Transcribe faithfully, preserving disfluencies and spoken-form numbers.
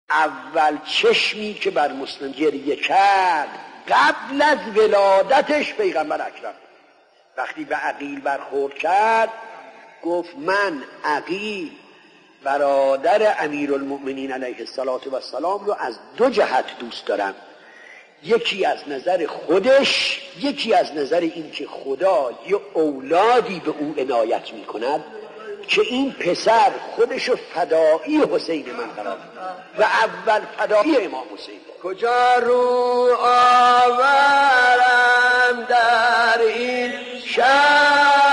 اول چشمی که بر مسلم گریه کرد قبل از ولادتش پیغمبر اکرم. وقتی به عقیل برخورد کرد گفت من عقیل برادر امیرالمؤمنین علیه السلام رو از دو جهت دوست دارم، یکی از نظر خودش، یکی از نظر این که خدا یه اولادی به او عنایت می کند که این پسر خودشو فدایی حسین من قرار و اول فدایی امام حسین. کجا رو آورم در این شهر